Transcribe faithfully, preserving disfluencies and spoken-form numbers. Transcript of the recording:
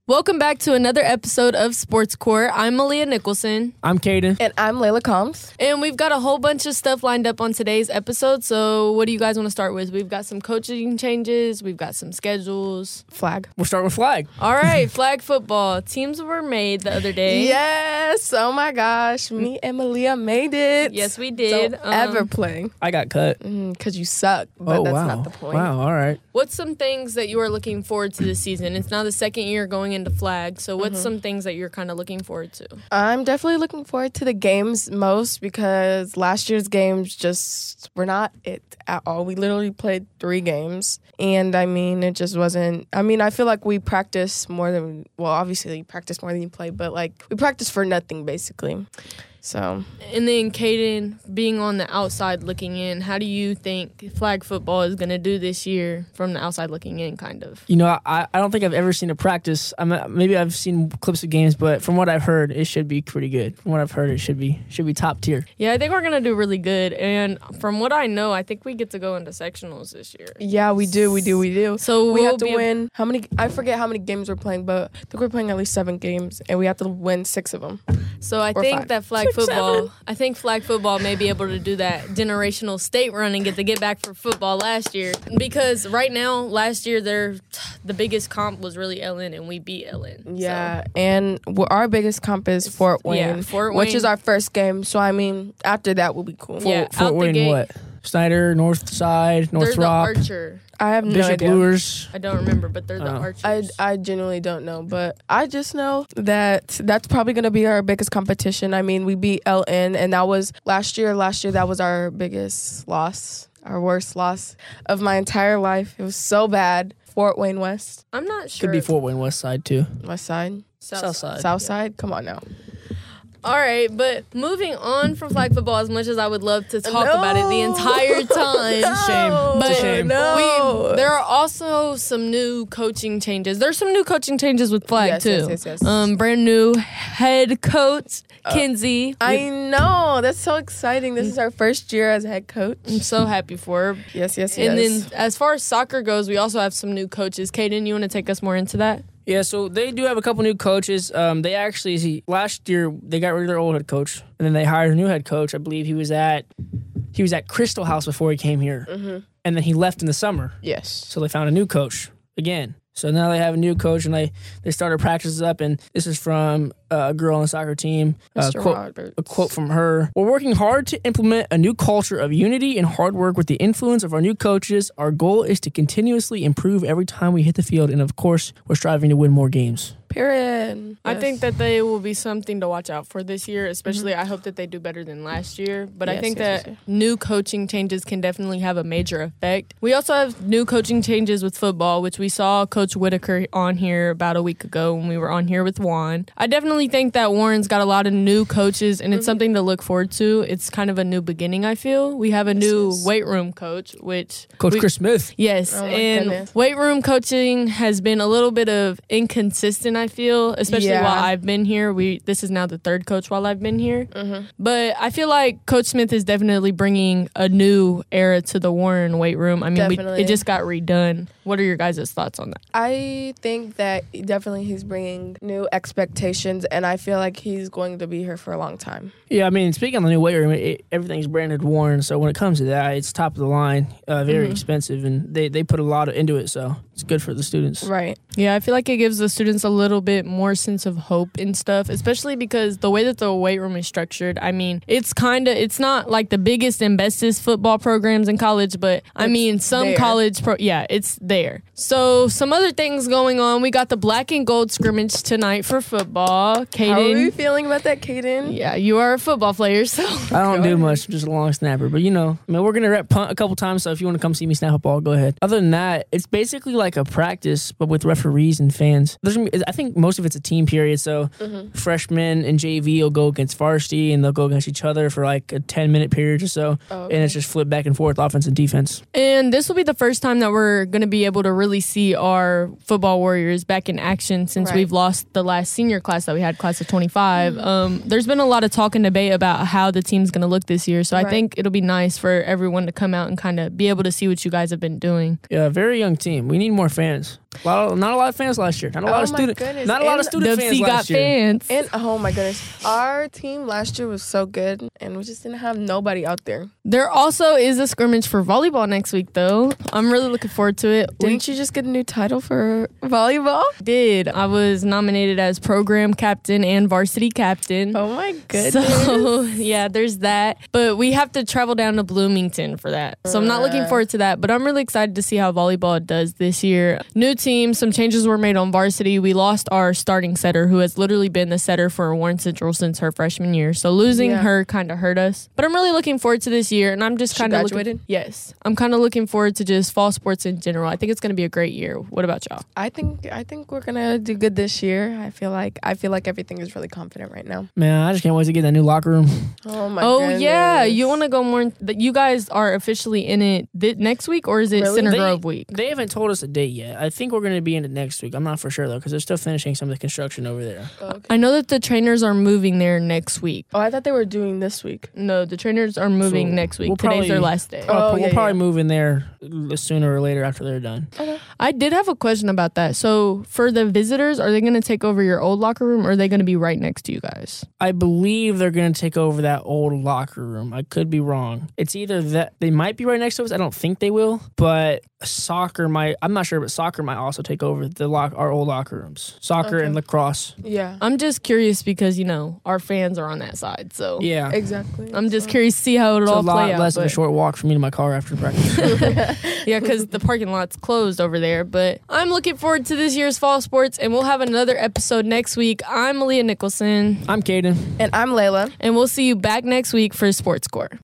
Welcome back to another episode of Sports Core. I'm Malia Nicholson. I'm Caden. And I'm Layla Combs. And we've got a whole bunch of stuff lined up on today's episode. So what do you guys want to start with? We've got some coaching changes. We've got some schedules. Flag. We'll start with flag. All right, flag football. Teams were made the other day. Yes. Oh, my gosh. Me and Malia made it. Yes, we did. Don't Um, ever play. I got cut. Because mm, you suck. But oh, that's wow. not the point. Wow, all right. What's some things that you are looking forward to this season? It's now the second year going into flag. So what's mm-hmm. some things that you're kind of looking forward to? I'm definitely looking forward to the games most because last year's games just were not it at all. We literally played three games. And, I mean, it just wasn't... I mean, I feel like we practice more than... Well, obviously, you practice more than you play, but, like, we practice for nothing, basically. So, and then Caden, being on the outside looking in, how do you think flag football is going to do this year from the outside looking in, kind of? You know, I, I don't think I've ever seen a practice. I mean, maybe I've seen clips of games, but from what I've heard, it should be pretty good. From what I've heard, it should be should be top tier. Yeah, I think we're going to do really good. And from what I know, I think we get to go into sectionals this year. Yeah, we do, we do, we do. So we we'll have to be win. How many? I forget how many games we're playing, but I think we're playing at least seven games, and we have to win six of them. So I or think five. that flag Six, football... seven. I think flag football may be able to do that generational state run and get to get back for football last year. Because right now, last year, their the biggest comp was really Ellen, and we beat Ellen. Yeah, so. and we're, our biggest comp is Fort Wayne, yeah, Fort which Wayne. is our first game. So, I mean, after that will be cool. Yeah, Fort, Fort out the Wayne gate. what? Snyder, North Side, North They're Rock, the Archer. I have no Bishop idea. Lures. I don't remember, but they're the Oh. Archers. I, I genuinely don't know, but I just know that that's probably going to be our biggest competition. I mean, we beat L N, and that was last year. Last year, that was our biggest loss, our worst loss of my entire life. It was so bad. Fort Wayne West. I'm not sure. Could be Fort Wayne West Side, too. West Side. South, South side. side. South Side? Come on now. All right, but moving on from flag football, as much as I would love to talk No. about it the entire time. Shame. But It's a shame. No. we, there are also some new coaching changes. There's some new coaching changes with flag, Yes, too. yes, yes, yes. Um, brand new head coach, Kinsey. I know. That's so exciting. This is our first year as head coach. I'm so happy for her. Yes, yes, yes. And then as far as soccer goes, we also have some new coaches. Caden, you want to take us more into that? Yeah, so they do have a couple new coaches. Um, they actually, see, last year, they got rid of their old head coach, and then they hired a new head coach. I believe he was at he was at Crystal House before he came here, Mm-hmm. and then he left in the summer. Yes. So they found a new coach again. So now they have a new coach, and they, they started practices up, and this is from uh, a girl on the soccer team. Uh, Mister quote, Roberts. a quote from her. We're working hard to implement a new culture of unity and hard work with the influence of our new coaches. Our goal is to continuously improve every time we hit the field, and of course, we're striving to win more games. Period. I Yes. think that they will be something to watch out for this year, especially mm-hmm. I hope that they do better than last year. But Yes, I think yes, that yes, yes. new coaching changes can definitely have a major effect. We also have new coaching changes with football, which we saw Coach Whitaker on here about a week ago when we were on here with Juan. I definitely think that Warren's got a lot of new coaches, and it's mm-hmm. something to look forward to. It's kind of a new beginning, I feel. We have a new yes. weight room coach, which... Coach we, Chris Smith. Yes, oh and goodness. weight room coaching has been a little bit of inconsistent, I feel, especially Yeah. while I've been here. We This is now the third coach while I've been here. Mm-hmm. But I feel like Coach Smith is definitely bringing a new era to the Warren weight room. I mean, we, Definitely. it just got redone. What are your guys' thoughts on that? I think that definitely he's bringing new expectations, and I feel like he's going to be here for a long time. Yeah, I mean, speaking of the new weight room, it, everything's branded Warren, so when it comes to that, it's top of the line, uh, very mm-hmm. expensive, and they, they put a lot of, into it, so it's good for the students. Right. Yeah, I feel like it gives the students a little bit more sense of hope and stuff, especially because the way that the weight room is structured, I mean, it's kind of, it's not like the biggest and bestest football programs in college, but I It's mean, some there. college, pro- yeah, it's there. So some other things going on. We got the black and gold scrimmage tonight for football. Caden. How are you feeling about that, Caden? Yeah, you are a football player, so. I don't Go do ahead. much, just a long snapper. But, you know, I mean, we're going to rep punt a couple times, so if you want to come see me snap a ball, go ahead. Other than that, it's basically like a practice, but with referees and fans. There's, gonna be- I think most of it's a team period, so Mm-hmm. freshmen and J V will go against varsity, and they'll go against each other for like a ten-minute period or so, Oh, okay. and it's just flip back and forth, offense and defense. And this will be the first time that we're going to be able to really see our football warriors back in action since Right. we've lost the last senior class that we had, class of twenty-five. Um, there's been a lot of talk and debate about how the team's going to look this year. So I Right. think it'll be nice for everyone to come out and kind of be able to see what you guys have been doing. Yeah, very young team. We need more fans. A lot of, not a lot of fans last year. Not a lot Oh of my students. goodness. Not a lot And- of student W fans C got last year. fans. And oh my goodness, our team last year was so good, and we just didn't have nobody out there. There also is a scrimmage for volleyball next week, though. I'm really looking forward to it. We Didn't you just get a new title for volleyball? did. I was nominated as program captain and varsity captain. Oh my goodness. So, yeah, there's that. But we have to travel down to Bloomington for that. So I'm not looking forward to that. But I'm really excited to see how volleyball does this year. New team, some changes were made on varsity. We lost our starting setter, who has literally been the setter for Warren Central since her freshman year. So losing Yeah. her kind of hurt us. But I'm really looking forward to this year. And I'm just She kind of graduated? Yes. I'm kind of looking forward to just fall sports in general. I think it's going to be a great year. What about y'all? I think I think we're gonna do good this year. I feel like I feel like everything is really confident right now. Man, I just can't wait to get that new locker room. Oh my Oh goodness. yeah, you want to go more? That you guys are officially in it thi- next week, or is it Really? Center They- Grove week? They haven't told us a date yet. I think we're going to be in it next week. I'm not for sure, though, because they're still finishing some of the construction over there. Oh, okay. I know that the trainers are moving there next week. Oh, I thought they were doing this week. No, the trainers are moving So, next week. we'll Today's their probably- last day. Oh, we'll yeah, probably yeah. move in there sooner or later after they're done. I did have a question about that. So for the visitors, are they going to take over your old locker room, or are they going to be right next to you guys? I believe they're going to take over that old locker room. I could be wrong. It's either that they might be right next to us. I don't think they will, but soccer might. I'm not sure, but soccer might also take over the lock our old locker rooms. Soccer Okay. and lacrosse. Yeah. I'm just curious because you know our fans are on that side, so Yeah, Exactly. I'm just So- curious to see how it'll it's a all play lot out. less of a but- short walk for me to my car after practice. Yeah, because the parking lot's closed over there. But I'm looking forward to this year's fall sports, and we'll have another episode next week. I'm Aaliyah Nicholson, I'm Caden. And I'm Layla. and we'll see you back next week for Sports Score.